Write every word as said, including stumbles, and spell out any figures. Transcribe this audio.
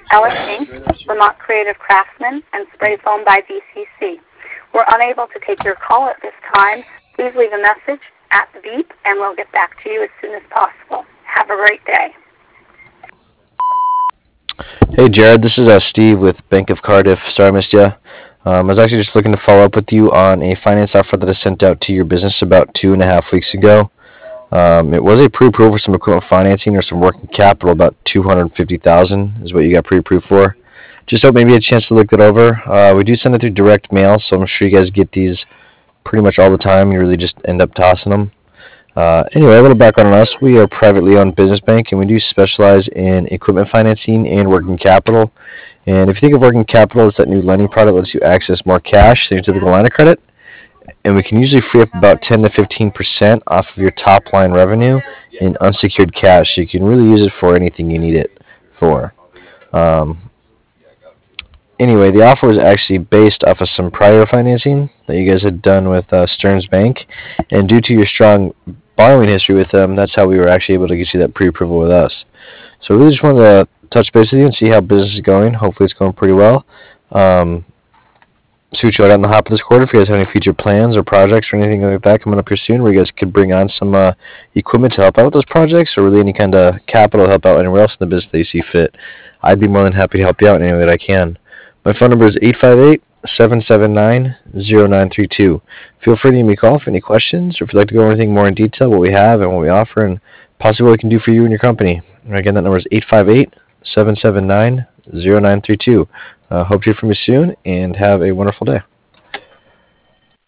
Ellis Incorporated, Vermont Creative Craftsman, and Spray Foam by V C C. We're unable to take your call at this time. Please leave a message at the beep, and we'll get back to you as soon as possible. Have a great day. Hey Jared, this is uh, Steve with Bank of Cardiff. Sorry I missed you. Um, I was actually just looking to follow up with you on a finance offer that I sent out to your business about two and a half weeks ago. Um, it was a pre-approval for some equipment financing or some working capital. About two hundred fifty thousand dollars is what you got pre-approved for. Just hope maybe you had a chance to look that over. Uh, we do send it through direct mail, so I'm sure you guys get these pretty much all the time. You really just end up tossing them. Uh, anyway, a little background on us. We are a privately owned business bank, and we do specialize in equipment financing and working capital. And if you think of working capital, it's that new lending product that lets you access more cash than your typical line of credit. And we can usually free up about ten to fifteen percent off of your top line revenue in unsecured cash. So you can really use it for anything you need it for. Um, anyway, the offer was actually based off of some prior financing that you guys had done with uh, Stearns Bank. And due to your strong borrowing history with them, that's how we were actually able to get you that pre-approval with us. So we really just wanted to touch base with you and see how business is going. Hopefully it's going pretty well. Um, see what you got in the hop of this quarter. If you guys have any future plans or projects or anything like that coming up here soon where you guys could bring on some uh, equipment to help out with those projects, or really any kind of capital to help out anywhere else in the business that you see fit, I'd be more than happy to help you out in any way that I can. My phone number is eight five eight, seven seven nine, zero nine three two. Feel free to give me a call for any questions, or if you'd like to go over anything more in detail, what we have and what we offer, and possibly what we can do for you and your company. Again, that number is eight five eight, seven seven nine, zero nine three two. Uh, hope to hear from you soon, and have a wonderful day.